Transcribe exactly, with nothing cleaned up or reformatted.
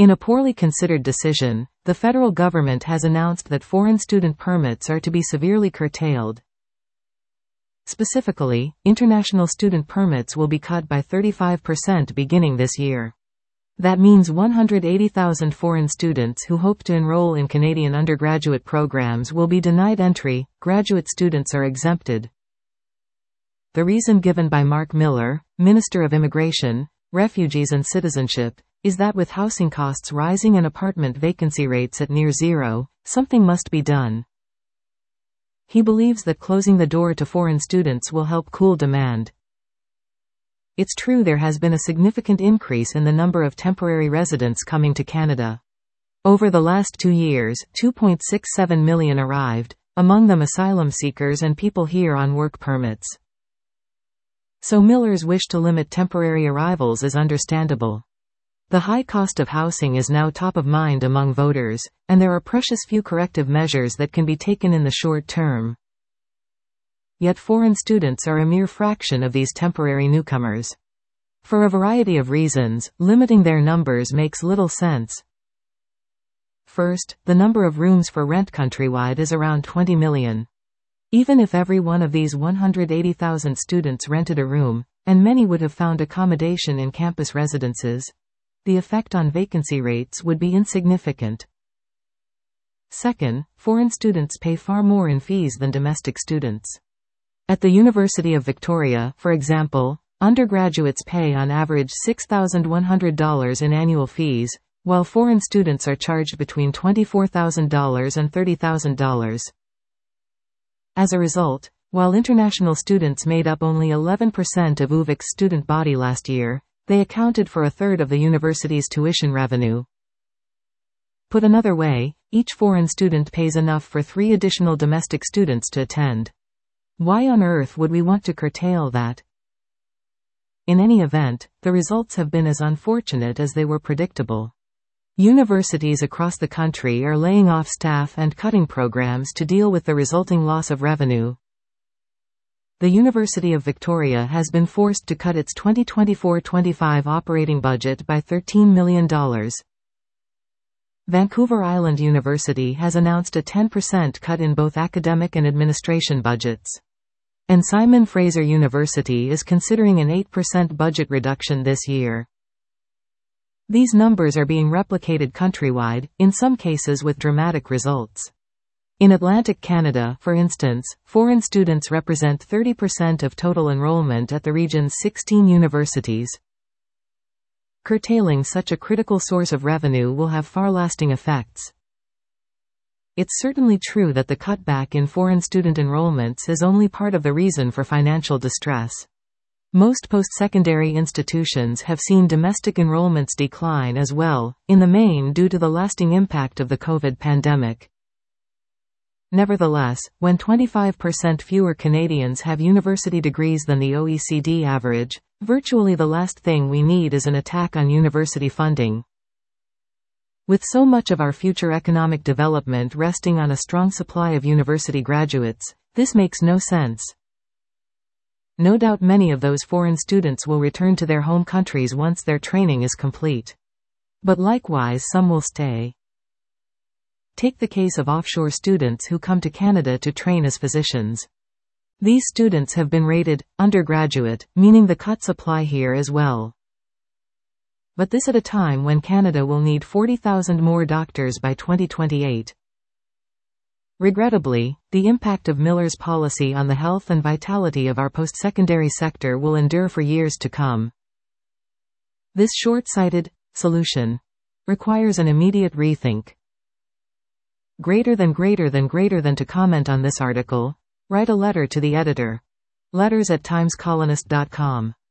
In a poorly considered decision, the federal government has announced that foreign student permits are to be severely curtailed. Specifically, international student permits will be cut by thirty-five percent beginning this year. That means one hundred eighty thousand foreign students who hope to enroll in Canadian undergraduate programs will be denied entry. Graduate students are exempted. The reason given by Mark Miller, Minister of Immigration, Refugees and Citizenship, is that with housing costs rising and apartment vacancy rates at near zero, something must be done. He believes that closing the door to foreign students will help cool demand. It's true there has been a significant increase in the number of temporary residents coming to Canada. Over the last two years, two point six seven million arrived, among them asylum seekers and people here on work permits. So Miller's wish to limit temporary arrivals is understandable. The high cost of housing is now top of mind among voters, and there are precious few corrective measures that can be taken in the short term. Yet foreign students are a mere fraction of these temporary newcomers. For a variety of reasons, limiting their numbers makes little sense. First, the number of rooms for rent countrywide is around twenty million. Even if every one of these one hundred eighty thousand students rented a room, and many would have found accommodation in campus residences, the effect on vacancy rates would be insignificant. Second, foreign students pay far more in fees than domestic students. At the University of Victoria, for example, undergraduates pay on average six thousand one hundred dollars in annual fees, while foreign students are charged between twenty-four thousand dollars and thirty thousand dollars. As a result, while international students made up only eleven percent of U VIc's student body last year, they accounted for a third of the university's tuition revenue. Put another way, each foreign student pays enough for three additional domestic students to attend. Why on earth would we want to curtail that? In any event, the results have been as unfortunate as they were predictable. Universities across the country are laying off staff and cutting programs to deal with the resulting loss of revenue. The University of Victoria has been forced to cut its twenty twenty-four twenty-five operating budget by thirteen million dollars. Vancouver Island University has announced a ten percent cut in both academic and administration budgets. And Simon Fraser University is considering an eight percent budget reduction this year. These numbers are being replicated countrywide, in some cases with dramatic results. In Atlantic Canada, for instance, foreign students represent thirty percent of total enrollment at the region's sixteen universities. Curtailing such a critical source of revenue will have far-lasting effects. It's certainly true that the cutback in foreign student enrollments is only part of the reason for financial distress. Most post-secondary institutions have seen domestic enrollments decline as well, in the main due to the lasting impact of the COVID pandemic. Nevertheless, when twenty-five percent fewer Canadians have university degrees than the O E C D average, virtually the last thing we need is an attack on university funding. With so much of our future economic development resting on a strong supply of university graduates, this makes no sense. No doubt many of those foreign students will return to their home countries once their training is complete. But likewise some will stay. Take the case of offshore students who come to Canada to train as physicians. These students have been rated undergraduate, meaning the cuts apply here as well. But this at a time when Canada will need forty thousand more doctors by twenty twenty-eight. Regrettably, the impact of Miller's policy on the health and vitality of our post-secondary sector will endure for years to come. This short-sighted solution requires an immediate rethink. Greater than greater than greater than to comment on this article, write a letter to the editor. Letters at times colonist dot com